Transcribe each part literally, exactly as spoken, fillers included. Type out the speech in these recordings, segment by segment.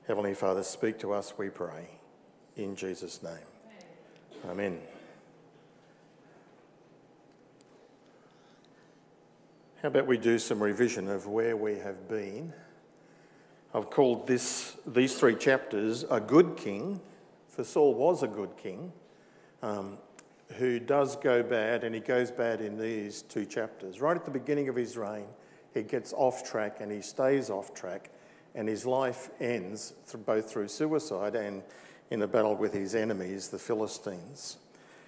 Heavenly Father, speak to us, we pray, in Jesus' name. Amen. How about we do some revision of where we have been? I've called this, these three chapters A Good King, for Saul was a good king, um, who does go bad, and he goes bad in these two chapters. Right at the beginning of his reign, he gets off track and he stays off track, and his life ends th- both through suicide and in a battle with his enemies, the Philistines.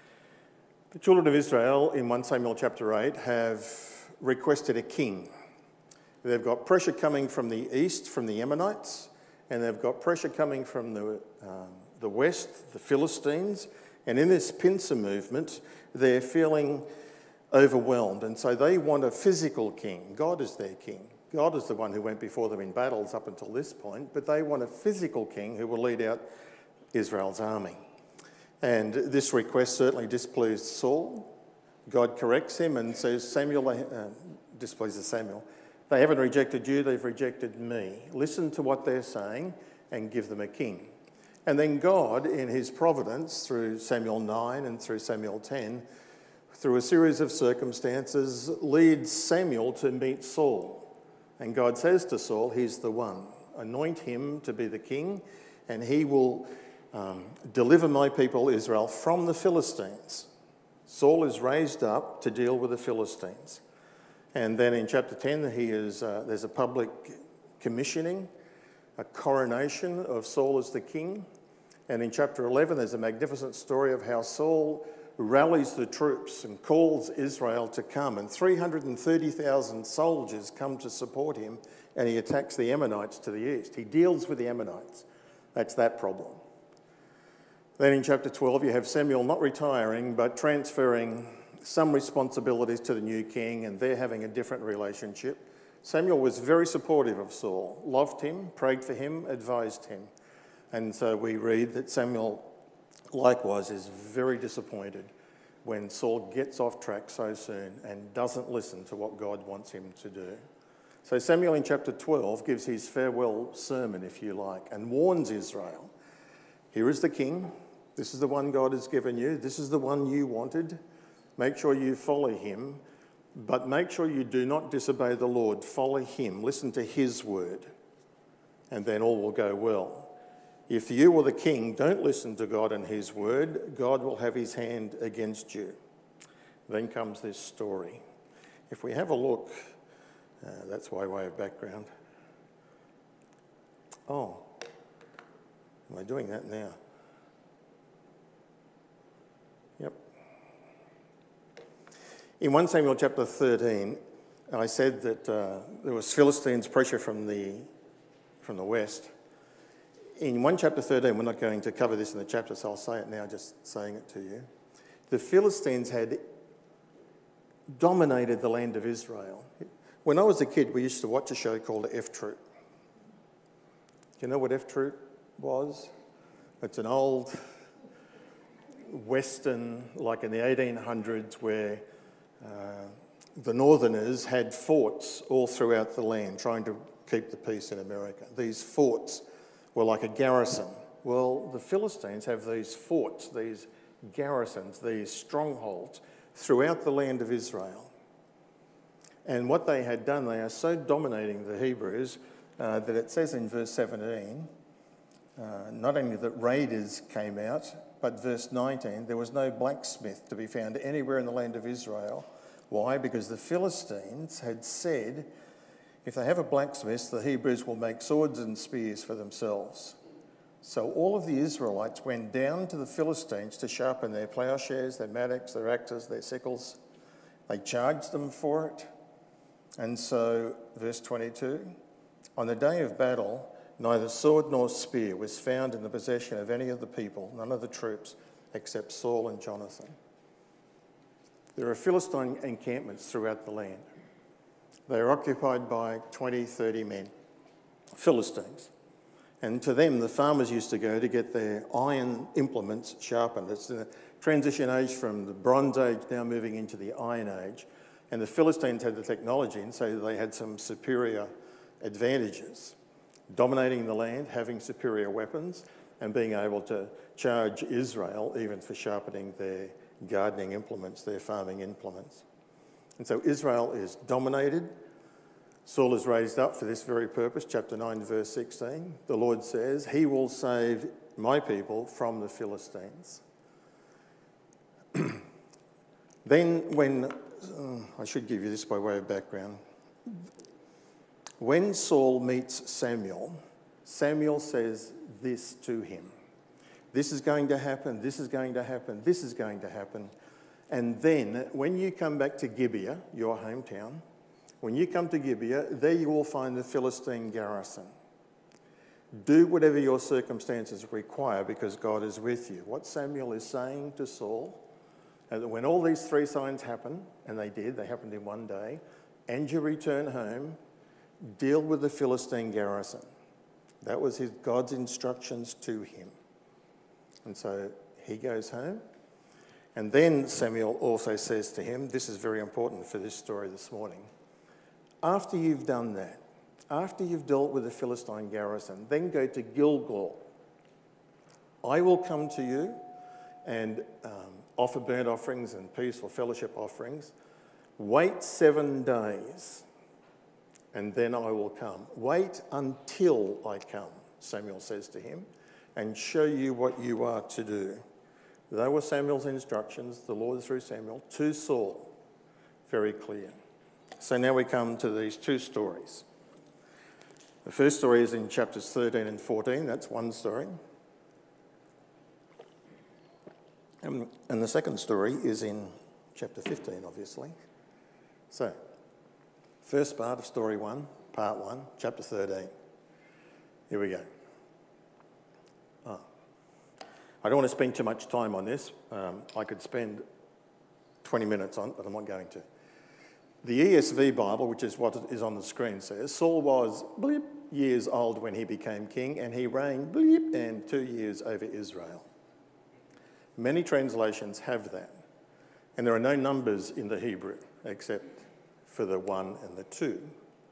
The children of Israel, in First Samuel chapter eight, have requested a king. They've got pressure coming from the east, from the Ammonites, and they've got pressure coming from the, um, the west, the Philistines. And in this pincer movement, they're feeling overwhelmed. And so they want a physical king. God is their king. God is the one who went before them in battles up until this point, but they want a physical king who will lead out Israel's army. And this request certainly displeased Saul. God corrects him and says, Samuel, uh, displeases Samuel. They haven't rejected you, they've rejected me. Listen to what they're saying and give them a king. And then God, in his providence, through Samuel nine and through Samuel ten, through a series of circumstances, leads Samuel to meet Saul. And God says to Saul, he's the one. Anoint him to be the king, and he will um, deliver my people Israel from the Philistines. Saul is raised up to deal with the Philistines. And then in chapter ten, he is, uh, there's a public commissioning, a coronation of Saul as the king. And in chapter eleven, there's a magnificent story of how Saul rallies the troops and calls Israel to come. And three hundred thirty thousand soldiers come to support him, and he attacks the Ammonites to the east. He deals with the Ammonites. That's that problem. Then in chapter twelve, you have Samuel not retiring, but transferring some responsibilities to the new king, and they're having a different relationship. Samuel was very supportive of Saul, loved him, prayed for him, advised him. And so we read that Samuel likewise is very disappointed when Saul gets off track so soon and doesn't listen to what God wants him to do. So Samuel in chapter twelve gives his farewell sermon, if you like, and warns Israel. Here is the king. This is the one God has given you. This is the one you wanted. Make sure you follow him, but make sure you do not disobey the Lord. Follow him. Listen to his word, and then all will go well. If you or the king don't listen to God and his word, God will have his hand against you. Then comes this story. If we have a look, uh, that's by way of background. Oh, am I doing that now? Yep. In First Samuel chapter thirteen, I said that uh, there was Philistines' pressure from the, from the west. In First chapter thirteen, we're not going to cover this in the chapter, so I'll say it now, just saying it to you. The Philistines had dominated the land of Israel. When I was a kid, we used to watch a show called F Troop. Do you know what F Troop was? It's an old Western, like in the eighteen hundreds, where uh, the Northerners had forts all throughout the land trying to keep the peace in America. These forts were like a garrison. Well, the Philistines have these forts, these garrisons, these strongholds throughout the land of Israel. And what they had done, they are so dominating the Hebrews uh, that it says in verse seventeen, uh, not only that raiders came out, but verse nineteen, there was no blacksmith to be found anywhere in the land of Israel. Why? Because the Philistines had said, if they have a blacksmith, the Hebrews will make swords and spears for themselves. So all of the Israelites went down to the Philistines to sharpen their plowshares, their mattocks, their axes, their sickles. They charged them for it. And so, verse twenty-two, on the day of battle, neither sword nor spear was found in the possession of any of the people, none of the troops, except Saul and Jonathan. There are Philistine encampments throughout the land. They are occupied by twenty, thirty men, Philistines. And to them, the farmers used to go to get their iron implements sharpened. It's the transition age from the Bronze Age now moving into the Iron Age. And the Philistines had the technology, and so they had some superior advantages. dominating the land, having superior weapons, and being able to charge Israel even for sharpening their gardening implements, their farming implements. And so Israel is dominated. Saul is raised up for this very purpose. Chapter nine, verse sixteen. The Lord says, he will save my people from the Philistines. Then when, uh, I should give you this by way of background. When Saul meets Samuel, Samuel says this to him. This is going to happen, this is going to happen, this is going to happen. And then when you come back to Gibeah, your hometown, when you come to Gibeah, there you will find the Philistine garrison. Do whatever your circumstances require because God is with you. What Samuel is saying to Saul, and that when all these three signs happen, and they did, they happened in one day, and you return home, deal with the Philistine garrison. That was his God's instructions to him. And so he goes home. And then Samuel also says to him, this is very important for this story this morning, after you've done that, after you've dealt with the Philistine garrison, then go to Gilgal. I will come to you and um, offer burnt offerings and peace or fellowship offerings. Wait seven days and then I will come. Wait until I come, Samuel says to him, and show you what you are to do. They were Samuel's instructions, the Lord through Samuel, to Saul. Very clear. So now we come to these two stories. The first story is in chapters thirteen and fourteen. That's one story. Um, and the second story is in chapter fifteen, obviously. So, first part of story one, part one, chapter thirteen. Here we go. Oh. I don't want to spend too much time on this. Um, I could spend twenty minutes on it, but I'm not going to. The E S V Bible, which is what is on the screen, says, Saul was bleep years old when he became king, and he reigned bleep and two years over Israel. Many translations have that. And there are no numbers in the Hebrew except for the one and the two.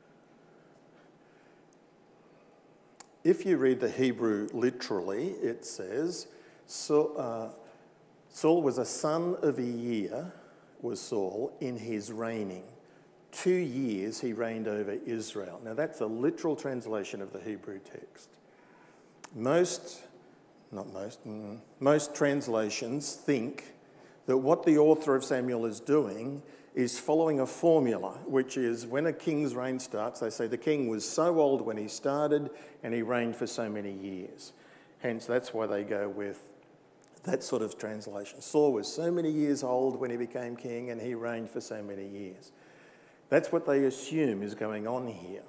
If you read the Hebrew literally, it says, so, uh, Saul was a son of a year, was Saul, in his reigning. Two years he reigned over Israel. Now that's a literal translation of the Hebrew text. Most, not most, mm, most translations think that what the author of Samuel is doing is following a formula, which is when a king's reign starts, they say the king was so old when he started and he reigned for so many years. Hence, that's why they go with that sort of translation. Saul was so many years old when he became king and he reigned for so many years. That's what they assume is going on here.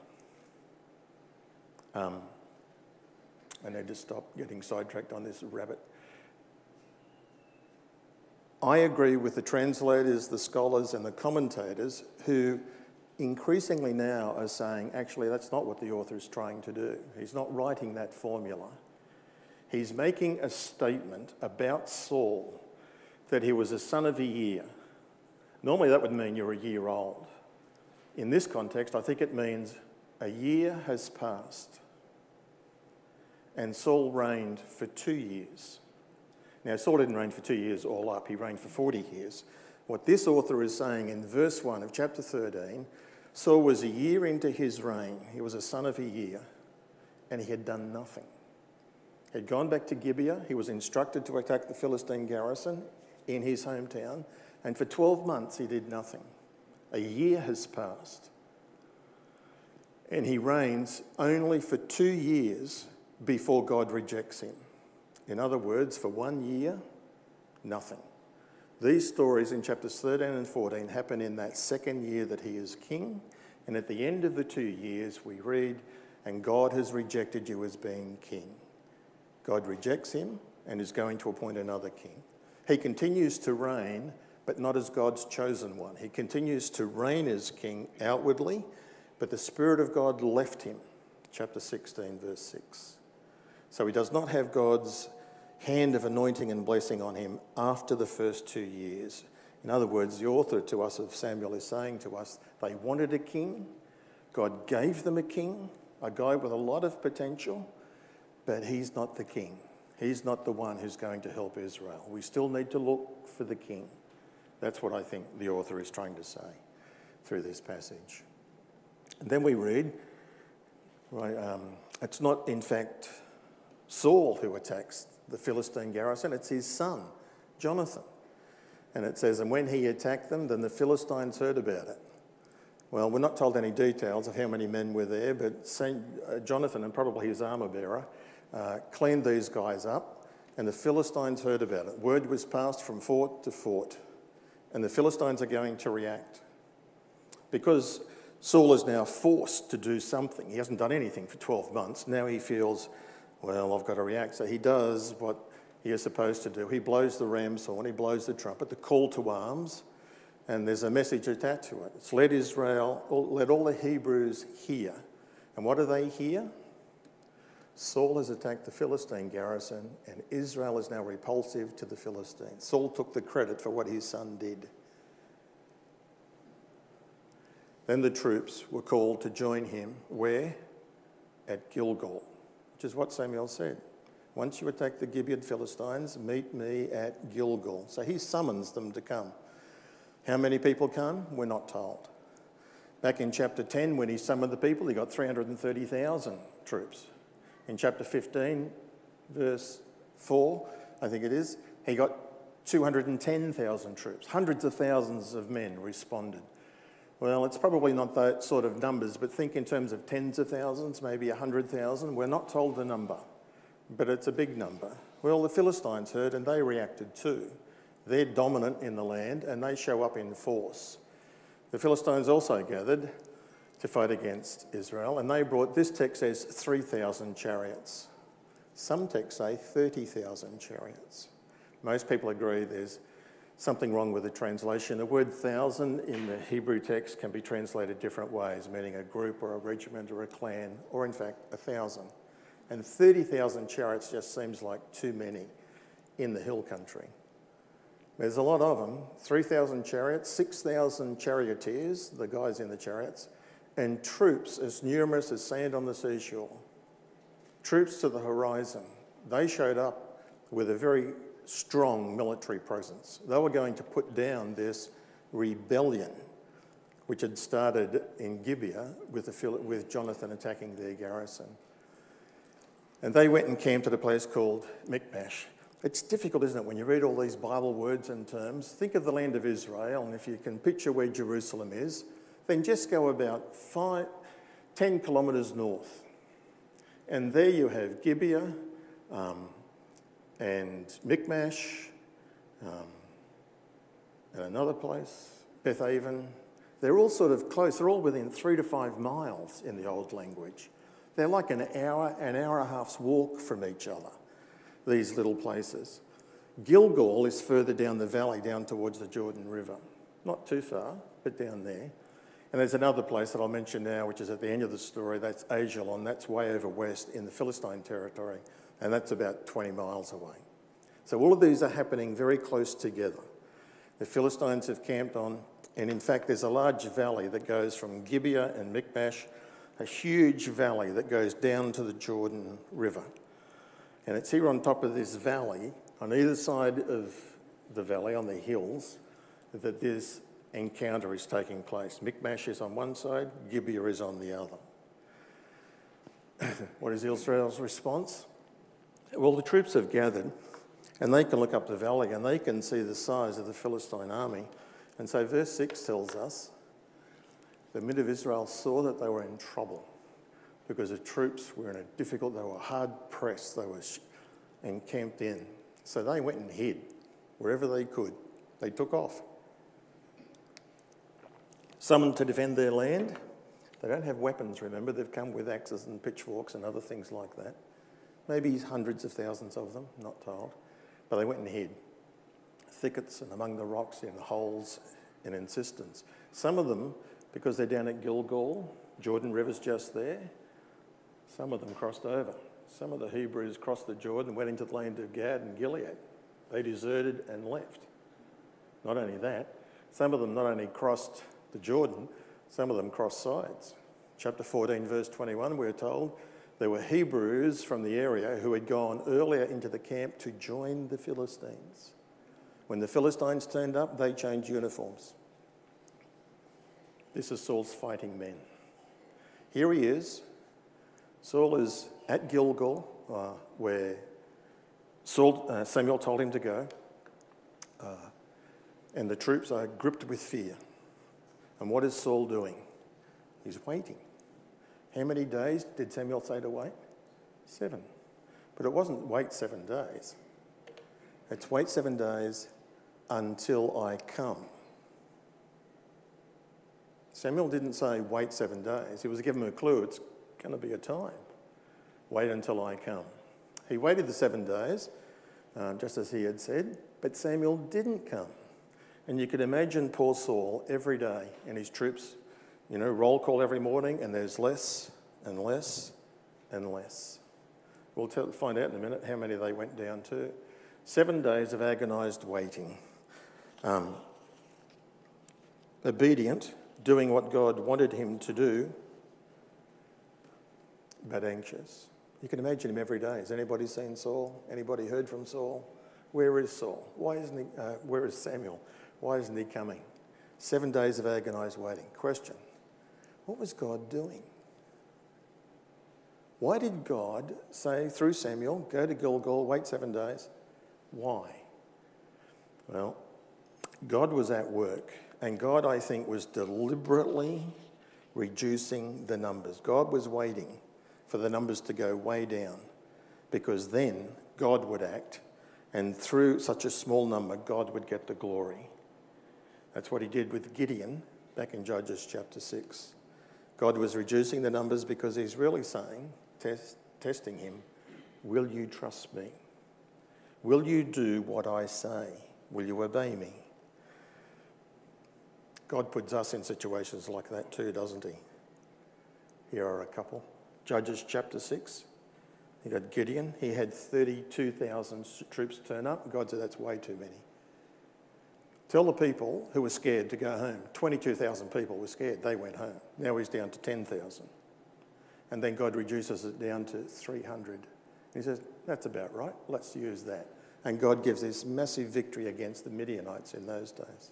Um, I need to stop getting sidetracked on this rabbit. I agree with the translators, the scholars and the commentators who increasingly now are saying, actually, that's not what the author is trying to do. He's not writing that formula. He's making a statement about Saul that he was a son of a year. Normally that would mean you're a year old. In this context, I think it means a year has passed and Saul reigned for two years. Now, Saul didn't reign for two years all up, he reigned for forty years. What this author is saying in verse one of chapter thirteen, Saul was a year into his reign. He was a son of a year and he had done nothing. He had gone back to Gibeah. He was instructed to attack the Philistine garrison in his hometown. And for twelve months, he did nothing. A year has passed. And he reigns only for two years before God rejects him. In other words, for one year, nothing. These stories in chapters thirteen and fourteen happen in that second year that he is king. And at the end of the two years, we read, and God has rejected you as being king. God rejects him and is going to appoint another king. He continues to reign, but not as God's chosen one. He continues to reign as king outwardly, but the Spirit of God left him. Chapter sixteen, verse six. So he does not have God's hand of anointing and blessing on him after the first two years. In other words, the author to us of Samuel is saying to us, they wanted a king, God gave them a king, a guy with a lot of potential, but he's not the king. He's not the one who's going to help Israel. We still need to look for the king. That's what I think the author is trying to say through this passage. And then we read, right, um, it's not in fact Saul who attacks the Philistine garrison, it's his son, Jonathan. And it says, and when he attacked them, then the Philistines heard about it. Well, we're not told any details of how many men were there, but Saint uh, Jonathan and probably his armour bearer uh, cleaned these guys up, and the Philistines heard about it. Word was passed from fort to fort, and the Philistines are going to react. Because Saul is now forced to do something. He hasn't done anything for twelve months. Now he feels, well, I've got to react. So he does what he is supposed to do. He blows the ram's horn, he blows the trumpet, the call to arms, and there's a message attached to it. It's let Israel, let all the Hebrews hear. And what do they hear? Saul has attacked the Philistine garrison, and Israel is now repulsive to the Philistines. Saul took the credit for what his son did. Then the troops were called to join him. Where? At Gilgal, which is what Samuel said. Once you attack the Gibeon Philistines, meet me at Gilgal. So he summons them to come. How many people come? We're not told. Back in chapter ten, when he summoned the people, he got three hundred thirty thousand troops. In chapter fifteen, verse four, I think it is, he got two hundred ten thousand troops. Hundreds of thousands of men responded. Well, it's probably not that sort of numbers, but think in terms of tens of thousands, maybe one hundred thousand. We're not told the number, but it's a big number. Well, the Philistines heard and they reacted too. They're dominant in the land and they show up in force. The Philistines also gathered to fight against Israel, and they brought, this text says three thousand chariots. Some texts say thirty thousand chariots. Most people agree there's something wrong with the translation. The word thousand in the Hebrew text can be translated different ways, meaning a group or a regiment or a clan, or in fact a thousand. And thirty thousand chariots just seems like too many in the hill country. There's a lot of them, three thousand chariots, six thousand charioteers, the guys in the chariots, and troops as numerous as sand on the seashore. Troops to the horizon. They showed up with a very strong military presence. They were going to put down this rebellion which had started in Gibeah with, the, with Jonathan attacking their garrison. And they went and camped at a place called Michmash. It's difficult, isn't it, when you read all these Bible words and terms? Think of the land of Israel, and if you can picture where Jerusalem is, then just go about five, ten kilometres north. And there you have Gibeah um, and Michmash um, and another place, Bethaven. They're all sort of close. They're all within three to five miles in the old language. They're like an hour, an hour and a half's walk from each other, these little places. Gilgal is further down the valley, down towards the Jordan River. Not too far, but down there. And there's another place that I'll mention now, which is at the end of the story. That's Ajalon. That's way over west in the Philistine territory, and that's about twenty miles away. So all of these are happening very close together. The Philistines have camped on, and in fact, there's a large valley that goes from Gibeah and Michmash, a huge valley that goes down to the Jordan River. And it's here on top of this valley, on either side of the valley, on the hills, that this encounter is taking place. Michmash is on one side, Gibeah is on the other. What is Israel's response? Well, the troops have gathered, and they can look up the valley and they can see the size of the Philistine army. And so verse six tells us, the men of Israel saw that they were in trouble because the troops were in a difficult, they were hard pressed, they were encamped in. So they went and hid wherever they could. They took off. Summoned to defend their land. They don't have weapons, remember. They've come with axes and pitchforks and other things like that. Maybe hundreds of thousands of them, not told. But they went and hid. Thickets and among the rocks, in holes, in insistence. Some of them, because they're down at Gilgal, Jordan River's just there, some of them crossed over. Some of the Hebrews crossed the Jordan and went into the land of Gad and Gilead. They deserted and left. Not only that, some of them not only crossed the Jordan, some of them crossed sides. Chapter fourteen, verse twenty-one, we're told there were Hebrews from the area who had gone earlier into the camp to join the Philistines. When the Philistines turned up, they changed uniforms. This is Saul's fighting men. Here he is. Saul is at Gilgal, uh, where Saul, uh, Samuel told him to go. Uh, and the troops are gripped with fear. And what is Saul doing? He's waiting. How many days did Samuel say to wait? Seven. But it wasn't wait seven days. It's wait seven days until I come. Samuel didn't say wait seven days. He was giving him a clue. It's going to be a time. Wait until I come. He waited the seven days, um, just as he had said, but Samuel didn't come. And you could imagine poor Saul every day and his troops, you know, roll call every morning, and there's less and less and less. We'll tell, find out in a minute how many they went down to. Seven days of agonised waiting. Um, obedient, doing what God wanted him to do, but anxious. You can imagine him every day. Has anybody seen Saul? Anybody heard from Saul? Where is Saul? Why isn't he, uh, where is Samuel? Why isn't he coming? Seven days of agonised waiting. Question, what was God doing? Why did God say through Samuel, go to Gilgal, wait seven days? Why? Well, God was at work, and God, I think, was deliberately reducing the numbers. God was waiting for the numbers to go way down, because then God would act, and through such a small number, God would get the glory. That's what he did with Gideon back in Judges chapter six. God was reducing the numbers because he's really saying, test, testing him, will you trust me? Will you do what I say? Will you obey me? God puts us in situations like that too, doesn't he? Here are a couple. Judges chapter six. You got Gideon. He had thirty-two thousand troops turn up. God said, that's way too many. Tell the people who were scared to go home. twenty-two thousand people were scared. They went home. Now he's down to ten thousand. And then God reduces it down to three hundred. He says, that's about right. Let's use that. And God gives this massive victory against the Midianites in those days.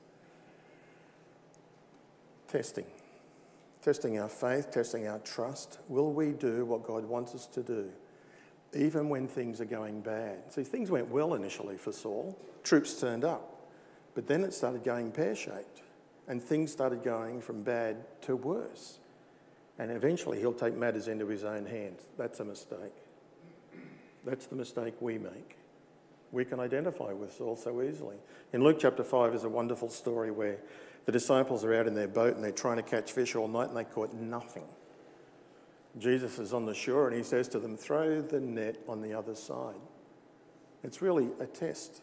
Testing. Testing our faith, testing our trust. Will we do what God wants us to do, even when things are going bad? See, things went well initially for Saul. Troops turned up. But then it started going pear-shaped, and things started going from bad to worse. And eventually he'll take matters into his own hands. That's a mistake. That's the mistake we make. We can identify with Saul so easily. In Luke chapter five is a wonderful story where the disciples are out in their boat and they're trying to catch fish all night and they caught nothing. Jesus is on the shore and he says to them, throw the net on the other side. It's really a test.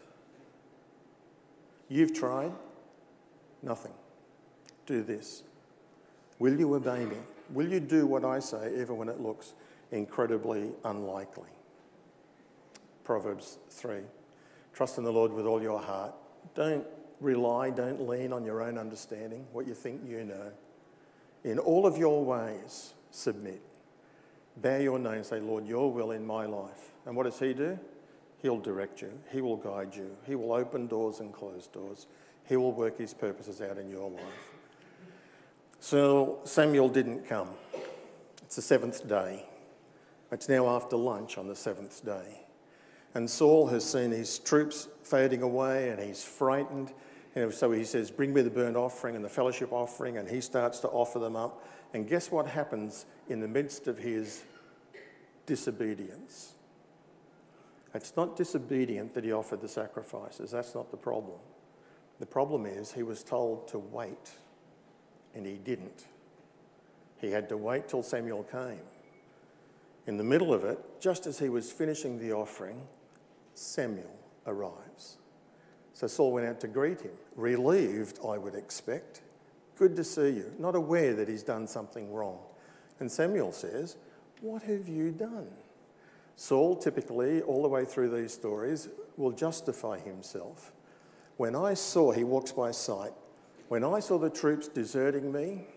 You've tried, nothing. Do this. Will you obey me? Will you do what I say even when it looks incredibly unlikely? Proverbs three. Trust in the Lord with all your heart. Don't rely, don't lean on your own understanding, what you think you know. In all of your ways, submit. Bow your knee and say, Lord, your will in my life. And what does he do? He'll direct you. He will guide you. He will open doors and close doors. He will work his purposes out in your life. So Samuel didn't come. It's the seventh day. It's now after lunch on the seventh day. And Saul has seen his troops fading away and he's frightened. And so he says, bring me the burnt offering and the fellowship offering, and he starts to offer them up. And guess what happens in the midst of his disobedience? It's not disobedient that he offered the sacrifices. That's not the problem. The problem is he was told to wait, and he didn't. He had to wait till Samuel came. In the middle of it, just as he was finishing the offering, Samuel arrives. So Saul went out to greet him, relieved, I would expect. Good to see you, not aware that he's done something wrong. And Samuel says, what have you done? Saul, typically, all the way through these stories, will justify himself. When I saw, he walks by sight, when I saw the troops deserting me,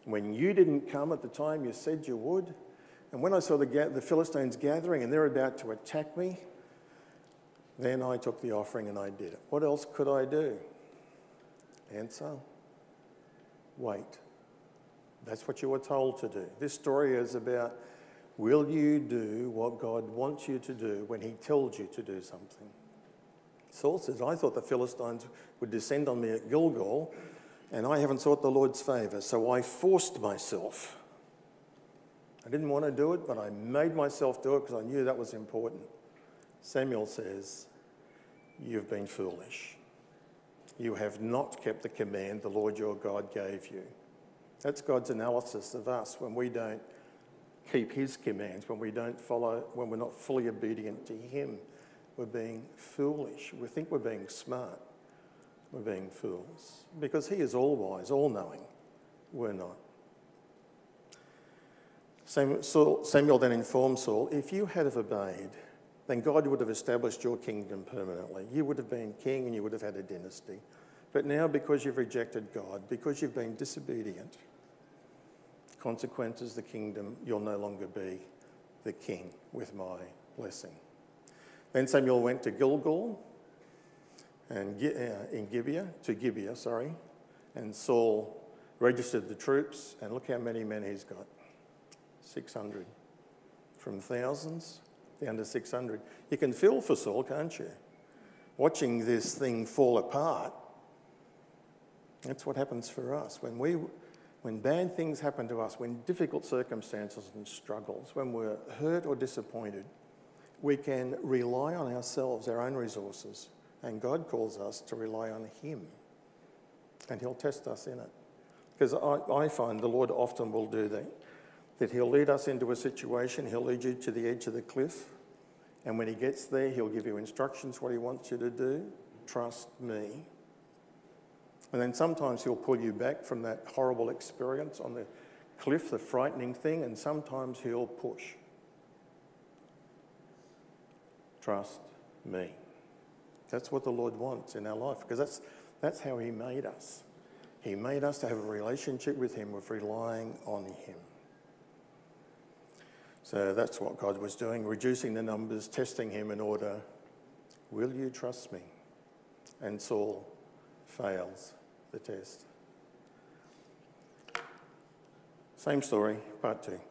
when you didn't come at the time you said you would. And when I saw the, the Philistines gathering and they're about to attack me, then I took the offering and I did it. What else could I do? Answer, wait. That's what you were told to do. This story is about, will you do what God wants you to do when he tells you to do something? Saul says, I thought the Philistines would descend on me at Gilgal, and I haven't sought the Lord's favour, so I forced myself. I didn't want to do it, but I made myself do it because I knew that was important. Samuel says, you've been foolish. You have not kept the command the Lord your God gave you. That's God's analysis of us when we don't keep his commands, when we don't follow, when we're not fully obedient to him. We're being foolish. We think we're being smart. We're being fools. Because he is all-wise, all-knowing. We're not. Samuel then informed Saul, if you had have obeyed, then God would have established your kingdom permanently. You would have been king and you would have had a dynasty. But now, because you've rejected God, because you've been disobedient, consequences, the kingdom, you'll no longer be the king with my blessing. Then Samuel went to Gilgal and in Gibeah, to Gibeah, sorry, and Saul registered the troops, and look how many men he's got. six hundred. From thousands down to six hundred. You can feel for Saul, can't you? Watching this thing fall apart. That's what happens for us. When we, when bad things happen to us, when difficult circumstances and struggles, when we're hurt or disappointed, we can rely on ourselves, our own resources, and God calls us to rely on him, and he'll test us in it. Because I, I find the Lord often will do that, that he'll lead us into a situation, he'll lead you to the edge of the cliff, and when he gets there, he'll give you instructions what he wants you to do. Trust me. And then sometimes he'll pull you back from that horrible experience on the cliff, the frightening thing, and sometimes he'll push. Trust me. That's what the Lord wants in our life, because that's, that's how he made us. He made us to have a relationship with him, with relying on him. So that's what God was doing, reducing the numbers, testing him in order, will you trust me? And Saul fails the test. Same story, part two.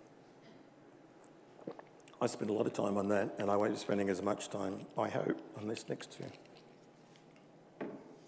I spent a lot of time on that, and I won't be spending as much time, I hope, on this next two.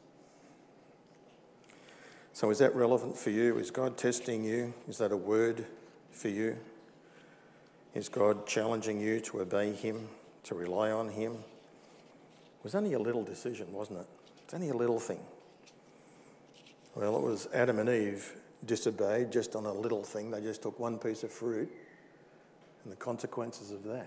So is that relevant for you? Is God testing you? Is that a word for you? Is God challenging you to obey him, to rely on him? It was only a little decision, wasn't it? It's only a little thing. Well, it was Adam and Eve disobeyed just on a little thing. They just took one piece of fruit and the consequences of that.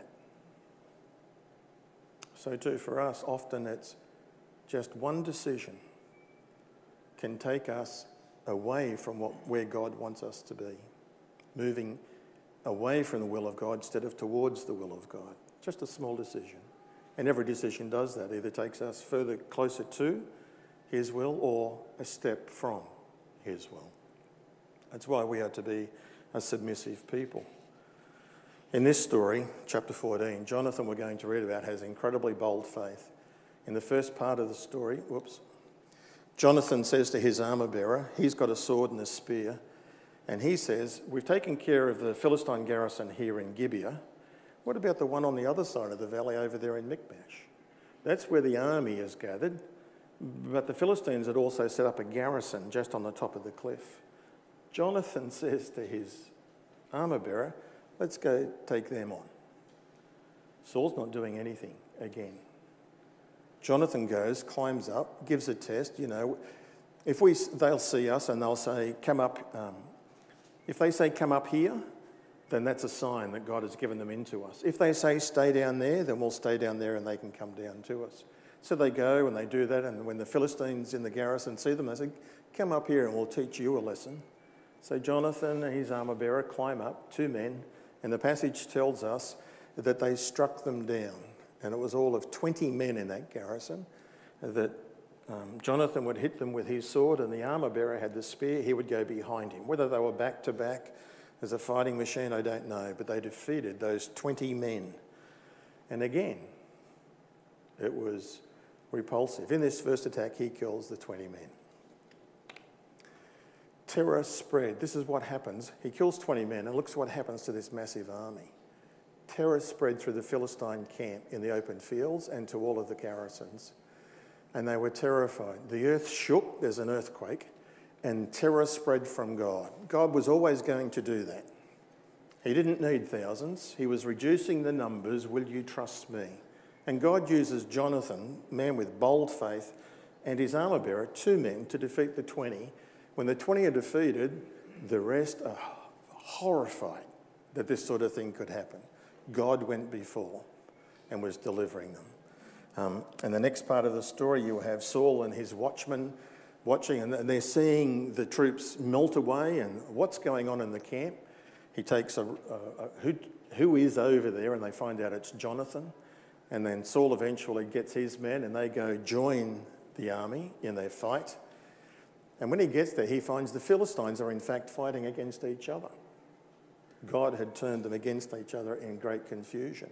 So too for us, often it's just one decision can take us away from what, where God wants us to be, moving away from the will of God instead of towards the will of God. Just a small decision. And every decision does that, either takes us further closer to his will or a step from his will. That's why we are to be a submissive people. In this story, chapter fourteen, Jonathan, we're going to read about, has incredibly bold faith. In the first part of the story, whoops, Jonathan says to his armour bearer, he's got a sword and a spear, and he says, we've taken care of the Philistine garrison here in Gibeah. What about the one on the other side of the valley over there in Michmash? That's where the army is gathered, but the Philistines had also set up a garrison just on the top of the cliff. Jonathan says to his armour bearer, let's go take them on. Saul's not doing anything again. Jonathan goes, climbs up, gives a test. You know, if we, they'll see us and they'll say, come up. Um, if they say, come up here, then that's a sign that God has given them into us. If they say, stay down there, then we'll stay down there and they can come down to us. So they go and they do that, and when the Philistines in the garrison see them, they say, come up here and we'll teach you a lesson. So Jonathan and his armour bearer climb up, two men, and the passage tells us that they struck them down. And it was all of twenty men in that garrison that Um, Jonathan would hit them with his sword, and the armour bearer had the spear. He would go behind him. Whether they were back to back as a fighting machine, I don't know, but they defeated those twenty men. And again, it was repulsive. In this first attack, he kills the twenty men. Terror spread. This is what happens. He kills twenty men, and looks what happens to this massive army. Terror spread through the Philistine camp in the open fields and to all of the garrisons. And they were terrified. The earth shook, there's an earthquake, and terror spread from God. God was always going to do that. He didn't need thousands. He was reducing the numbers. Will you trust me? And God uses Jonathan, man with bold faith, and his armour bearer, two men, to defeat the twenty. When the twenty are defeated, the rest are horrified that this sort of thing could happen. God went before and was delivering them. Um, and the next part of the story, you have Saul and his watchmen watching, and they're seeing the troops melt away and what's going on in the camp. He takes a, a, a who, who is over there, and they find out it's Jonathan. And then Saul eventually gets his men, and they go join the army in their fight. And when he gets there, he finds the Philistines are in fact fighting against each other. God had turned them against each other in great confusion.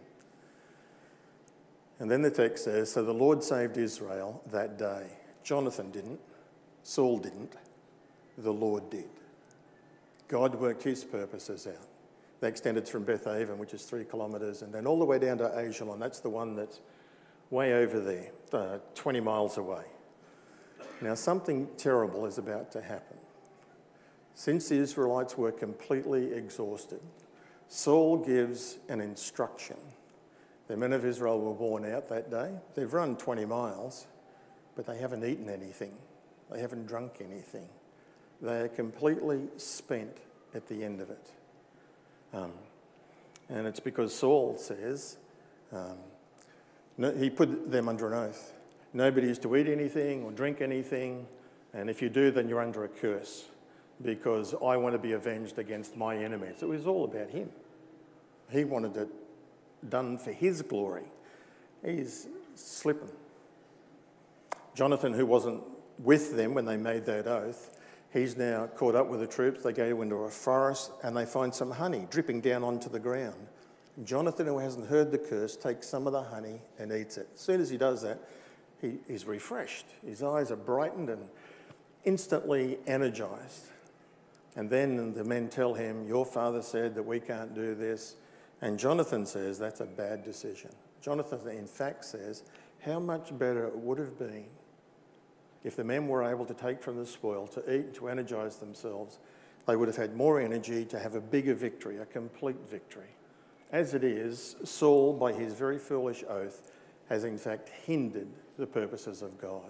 And then the text says, so the Lord saved Israel that day. Jonathan didn't. Saul didn't. The Lord did. God worked his purposes out. They extended from Bethaven, which is three kilometres, and then all the way down to Ajalon. That's the one that's way over there, uh, twenty miles away. Now, something terrible is about to happen. Since the Israelites were completely exhausted, Saul gives an instruction. The men of Israel were worn out that day. They've run twenty miles, but they haven't eaten anything. They haven't drunk anything. They are completely spent at the end of it. Um, and it's because Saul says, um, no, he put them under an oath. Nobody is to eat anything or drink anything, and if you do, then you're under a curse, because I want to be avenged against my enemies. It was all about him. He wanted it done for his glory. He's slipping. Jonathan, who wasn't with them when they made that oath, he's now caught up with the troops. They go into a forest and they find some honey dripping down onto the ground. Jonathan, who hasn't heard the curse, takes some of the honey and eats it. As soon as he does that, he, he's refreshed. His eyes are brightened and instantly energised. And then the men tell him, your father said that we can't do this. And Jonathan says that's a bad decision. Jonathan, in fact, says how much better it would have been if the men were able to take from the spoil, to eat, to energise themselves. They would have had more energy to have a bigger victory, a complete victory. As it is, Saul, by his very foolish oath, has in fact hindered the purposes of God.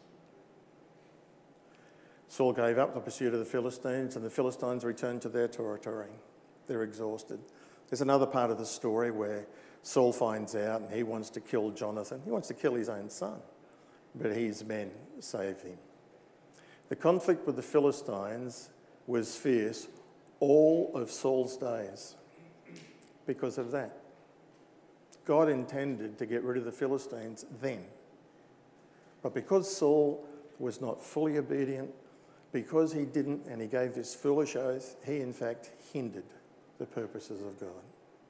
Saul gave up the pursuit of the Philistines, and the Philistines returned to their territory. They're exhausted. There's another part of the story where Saul finds out and he wants to kill Jonathan. He wants to kill his own son, but his men save him. The conflict with the Philistines was fierce all of Saul's days because of that. God intended to get rid of the Philistines then. But because Saul was not fully obedient, because he didn't, and he gave this foolish oath, he in fact hindered the purposes of God.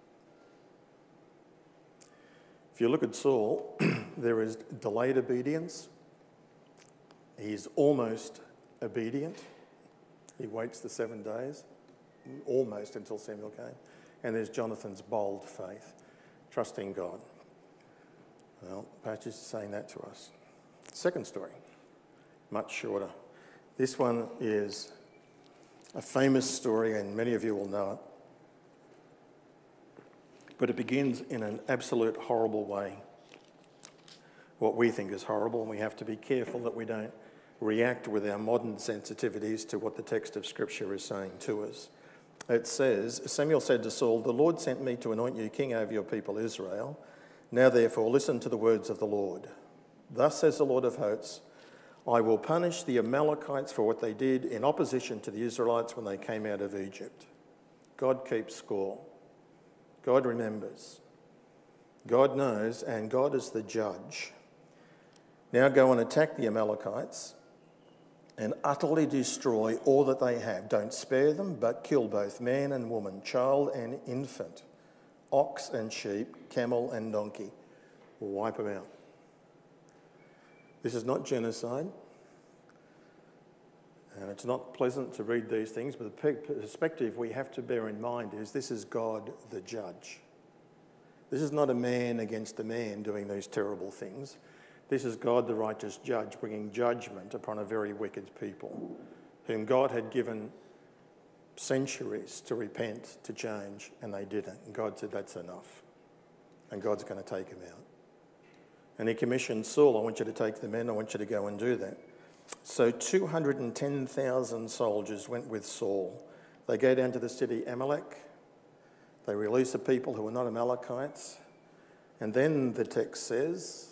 If you look at Saul, there is delayed obedience. He's almost obedient. He waits the seven days, almost until Samuel came. And there's Jonathan's bold faith, trusting God. Well, the passage is saying that to us. Second story, much shorter. This one is a famous story, and many of you will know it. But it begins in an absolute horrible way. What we think is horrible, and we have to be careful that we don't react with our modern sensitivities to what the text of Scripture is saying to us. It says, Samuel said to Saul, the Lord sent me to anoint you king over your people Israel. Now therefore listen to the words of the Lord. Thus says the Lord of hosts, I will punish the Amalekites for what they did in opposition to the Israelites when they came out of Egypt. God keeps score. God remembers. God knows, and God is the judge. Now go and attack the Amalekites and utterly destroy all that they have. Don't spare them, but kill both man and woman, child and infant, ox and sheep, camel and donkey. Wipe them out. This is not genocide. And it's not pleasant to read these things, but the perspective we have to bear in mind is this is God the judge. This is not a man against a man doing these terrible things. This is God the righteous judge bringing judgment upon a very wicked people whom God had given centuries to repent, to change, and they didn't. And God said, that's enough. And God's going to take them out. And he commissioned Saul, I want you to take the men, I want you to go and do that. So two hundred ten thousand soldiers went with Saul. They go down to the city Amalek. They release the people who are not Amalekites. And then the text says,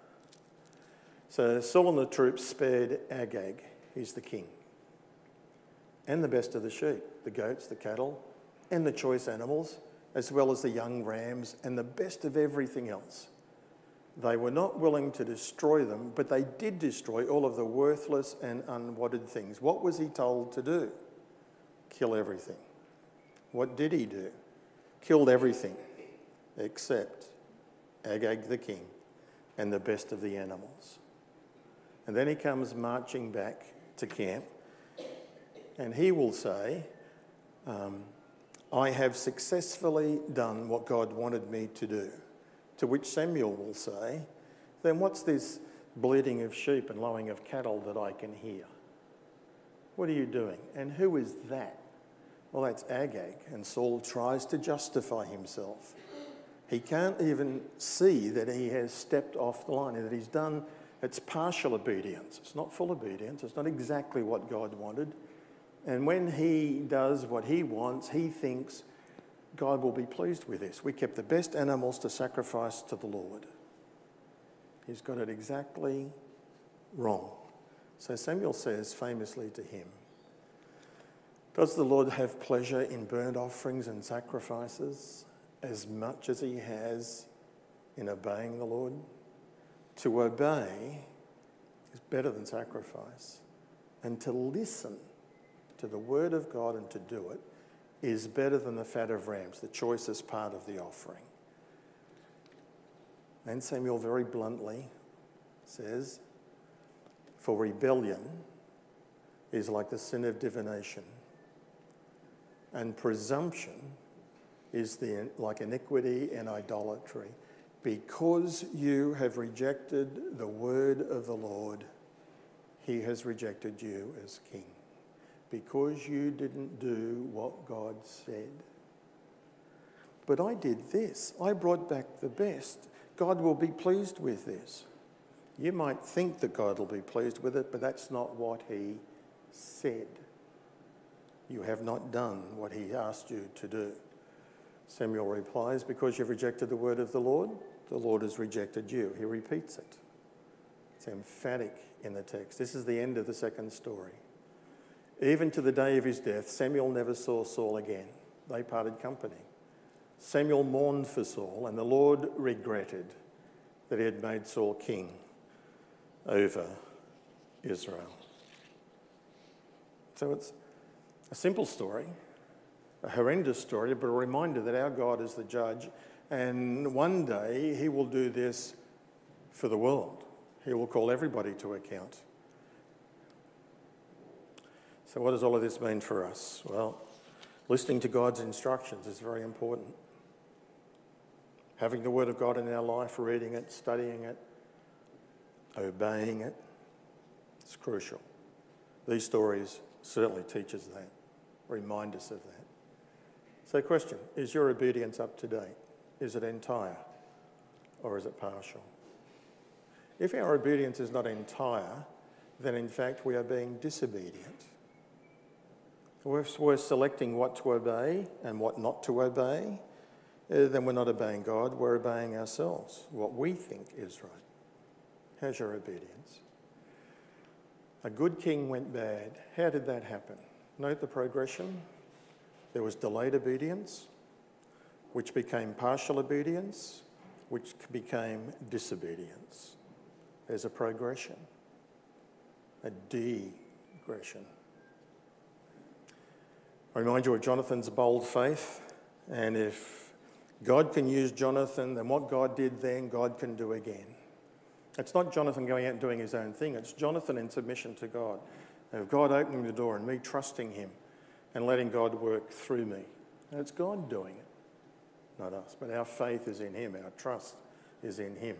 so Saul and the troops spared Agag, he's the king, and the best of the sheep, the goats, the cattle, and the choice animals, as well as the young rams, and the best of everything else. They were not willing to destroy them, but they did destroy all of the worthless and unwanted things. What was he told to do? Kill everything. What did he do? Killed everything except Agag the king and the best of the animals. And then he comes marching back to camp, and he will say, um, I have successfully done what God wanted me to do. To which Samuel will say, then what's this bleating of sheep and lowing of cattle that I can hear? What are you doing? And who is that? Well, that's Agag. And Saul tries to justify himself. He can't even see that he has stepped off the line, and that he's done, it's partial obedience. It's not full obedience. It's not exactly what God wanted. And when he does what he wants, he thinks, God will be pleased with this. We kept the best animals to sacrifice to the Lord. He's got it exactly wrong. So Samuel says famously to him, does the Lord have pleasure in burnt offerings and sacrifices as much as he has in obeying the Lord? To obey is better than sacrifice. And to listen to the word of God and to do it is better than the fat of rams, the choicest part of the offering. And Samuel very bluntly says, for rebellion is like the sin of divination, and presumption is the, like iniquity and idolatry. Because you have rejected the word of the Lord, he has rejected you as king. Because you didn't do what God said. But I did this. I brought back the best. God will be pleased with this. You might think that God will be pleased with it, but that's not what he said. You have not done what he asked you to do. Samuel replies, because you've rejected the word of the Lord, the Lord has rejected you. He repeats it. It's emphatic in the text. This is the end of the second story. Even to the day of his death, Samuel never saw Saul again. They parted company. Samuel mourned for Saul, and the Lord regretted that he had made Saul king over Israel. So it's a simple story, a horrendous story, but a reminder that our God is the judge, and one day he will do this for the world. He will call everybody to account. So what does all of this mean for us? Well, listening to God's instructions is very important. Having the word of God in our life, reading it, studying it, obeying it, it's crucial. These stories certainly teach us that, remind us of that. So question, is your obedience up to date? Is it entire or is it partial? If our obedience is not entire, then in fact we are being disobedient. If we're selecting what to obey and what not to obey, then we're not obeying God, we're obeying ourselves, what we think is right. How's your obedience? A good king went bad. How did that happen? Note the progression. There was delayed obedience, which became partial obedience, which became disobedience. There's a progression, a degression. I remind you of Jonathan's bold faith, and if God can use Jonathan, then what God did then, God can do again. It's not Jonathan going out and doing his own thing, it's Jonathan in submission to God. Of God opening the door and me trusting him and letting God work through me. And it's God doing it, not us. But our faith is in him, our trust is in him.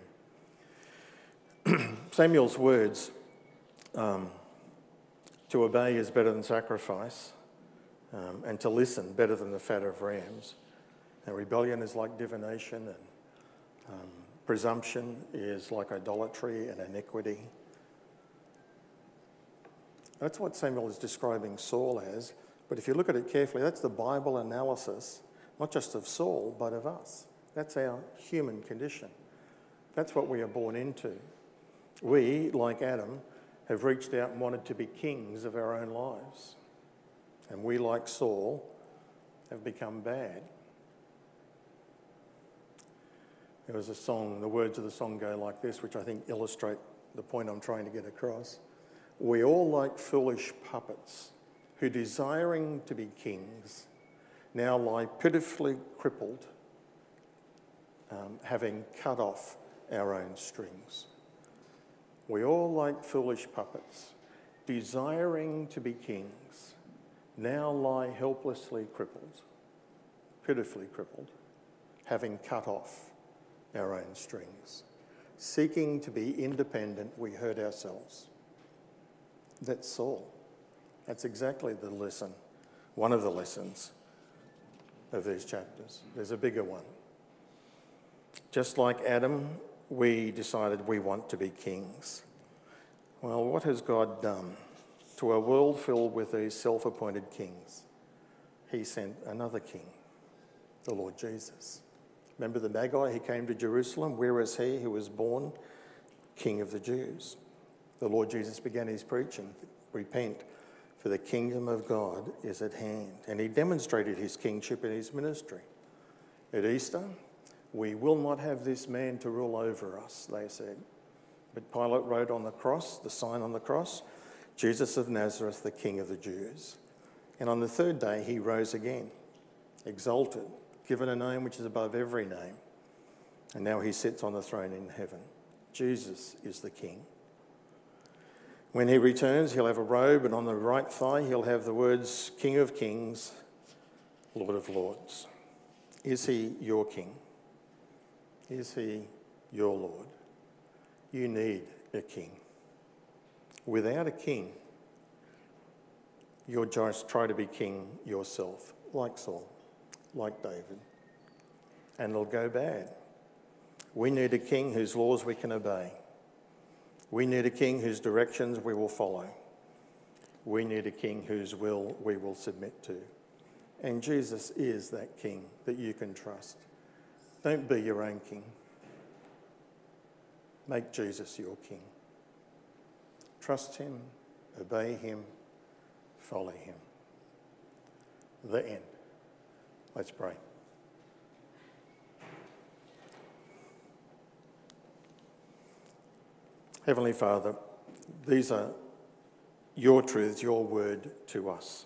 Samuel's words, um, to obey is better than sacrifice, um, and to listen better than the fat of rams. And rebellion is like divination, and um, presumption is like idolatry and iniquity. That's what Samuel is describing Saul as. But if you look at it carefully, that's the Bible analysis, not just of Saul, but of us. That's our human condition. That's what we are born into. We, like Adam, have reached out and wanted to be kings of our own lives. And we, like Saul, have become bad. There was a song, the words of the song go like this, which I think illustrate the point I'm trying to get across. We all like foolish puppets who, desiring to be kings, now lie pitifully crippled, um, having cut off our own strings. We all like foolish puppets, desiring to be kings, now lie helplessly crippled, pitifully crippled, having cut off our own strings. Seeking to be independent, we hurt ourselves. That's Saul. That's exactly the lesson, one of the lessons of these chapters. There's a bigger one. Just like Adam, we decided we want to be kings. Well, what has God done to a world filled with these self-appointed kings? He sent another king, the Lord Jesus. Remember the Magi? He came to Jerusalem. Where is he who was born King of the Jews? The Lord Jesus began his preaching, repent, for the kingdom of God is at hand. And he demonstrated his kingship in his ministry. At Easter, we will not have this man to rule over us, they said. But Pilate wrote on the cross, the sign on the cross, Jesus of Nazareth, the King of the Jews. And on the third day, he rose again, exalted, given a name which is above every name. And now he sits on the throne in heaven. Jesus is the King. When he returns, he'll have a robe, and on the right thigh, he'll have the words, King of Kings, Lord of Lords. Is he your King? Is he your Lord? You need a king. Without a king, you'll just try to be king yourself, like Saul, like David, and it'll go bad. We need a king whose laws we can obey. We need a king whose directions we will follow. We need a king whose will we will submit to. And Jesus is that king that you can trust. Don't be your own king. Make Jesus your king. Trust him, obey him, follow him. The end. Let's pray. Heavenly Father, these are your truths, your word to us.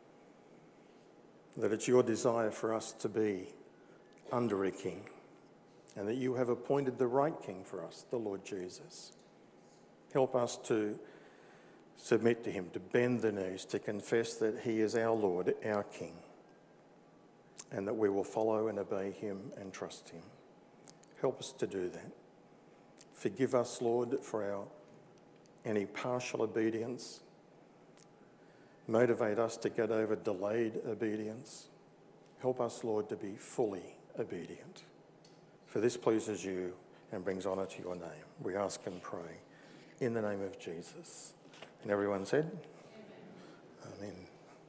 That it's your desire for us to be under a king, and that you have appointed the right king for us, the Lord Jesus. Help us to submit to him, to bend the knees, to confess that he is our Lord, our King, and that we will follow and obey him and trust him. Help us to do that. Forgive us, Lord, for our any partial obedience. Motivate us to get over delayed obedience. Help us, Lord, to be fully obedient. For this pleases you and brings honour to your name. We ask and pray in the name of Jesus. And everyone said, Amen. Amen.